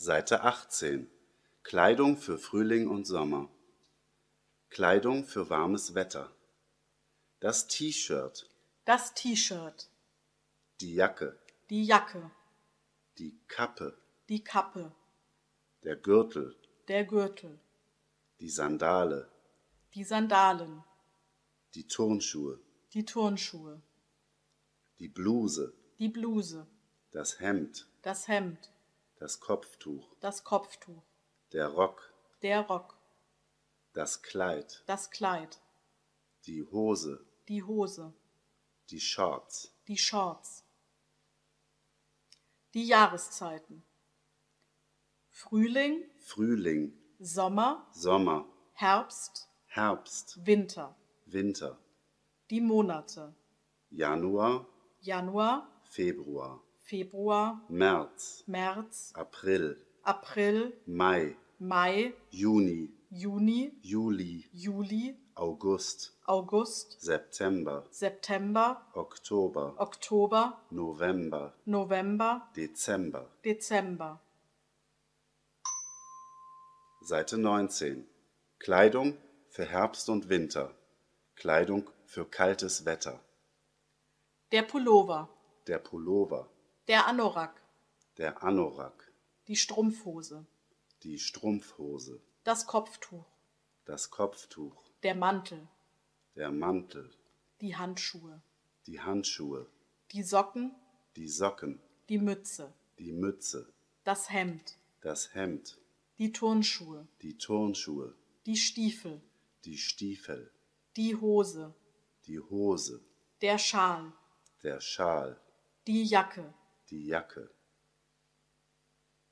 Seite 18. Kleidung für Frühling und Sommer. Kleidung für warmes Wetter. Das T-Shirt, Das T-Shirt, die Jacke, die Jacke, die Kappe, die Kappe, der Gürtel, der Gürtel, die Sandale, die Sandalen, die Turnschuhe, die Turnschuhe, die Bluse, die Bluse, das Hemd, das Hemd, das Kopftuch, das Kopftuch, der Rock, der Rock, das Kleid, das Kleid, die Hose, die Hose, die Shorts, die Shorts. Die Jahreszeiten: Frühling, Frühling, Sommer, Sommer, Herbst, Herbst, Winter. Winter, Die Monate: Januar, Januar, Februar, Februar, März, März, April, April, Mai, Mai, Juni, Juni, Juli, Juli, August, August, September, September, Oktober, Oktober, November, November, Dezember. Dezember. Seite 19. Kleidung für Herbst und Winter. Kleidung für kaltes Wetter. Der Pullover, Der Pullover, der Anorak, der Anorak, die Strumpfhose, die Strumpfhose, das Kopftuch, das Kopftuch, der Mantel, der Mantel, die Handschuhe, die Handschuhe, die Socken, die Socken, die Mütze, die Mütze, das Hemd, das Hemd, die Turnschuhe, die Turnschuhe, die Stiefel, die Stiefel, die Hose, die Hose, der Schal, der Schal, die Jacke, die Jacke,